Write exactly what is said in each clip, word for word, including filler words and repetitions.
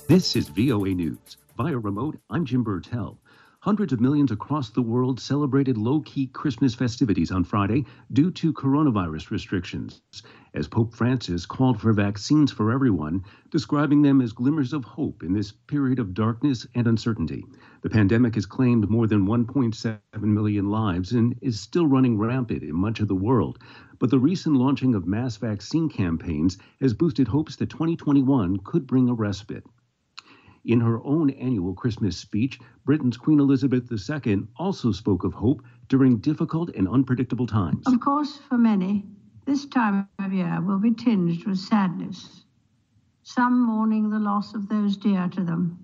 This is V O A News. Via remote, I'm Jim Burtell. Hundreds of millions across the world celebrated low-key Christmas festivities on Friday due to coronavirus restrictions, as Pope Francis called for vaccines for everyone, describing them as glimmers of hope in this period of darkness and uncertainty. The pandemic has claimed more than one point seven million lives and is still running rampant in much of the world. But the recent launching of mass vaccine campaigns has boosted hopes that twenty twenty-one could bring a respite. In her own annual Christmas speech, Britain's Queen Elizabeth the Second also spoke of hope during difficult and unpredictable times. Of course, for many, this time of year will be tinged with sadness, some mourning the loss of those dear to them,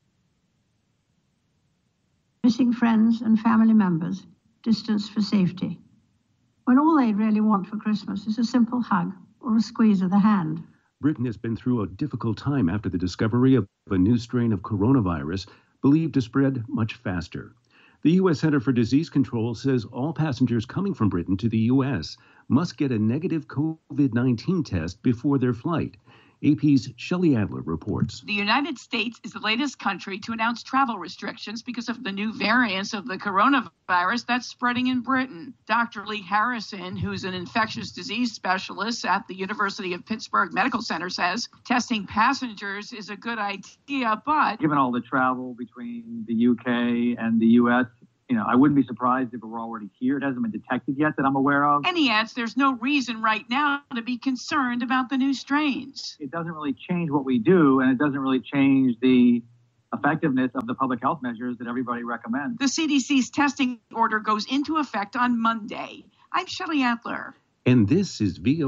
missing friends and family members, distanced for safety, when all they really want for Christmas is a simple hug or a squeeze of the hand. Britain has been through a difficult time after the discovery of a new strain of coronavirus believed to spread much faster. The U S Center for Disease Control says all passengers coming from Britain to the U S must get a negative COVID nineteen test before their flight. A P's Shelley Adler reports. The United States is the latest country to announce travel restrictions because of the new variants of the coronavirus that's spreading in Britain. Doctor Lee Harrison, who's an infectious disease specialist at the University of Pittsburgh Medical Center, says testing passengers is a good idea, but given all the travel between the U K and the U S, you know, I wouldn't be surprised if it were already here. It hasn't been detected yet that I'm aware of. And he adds there's no reason right now to be concerned about the new strains. It doesn't really change what we do, and it doesn't really change the effectiveness of the public health measures that everybody recommends. The C D C's testing order goes into effect on Monday. I'm Shelley Adler. And this is V O A.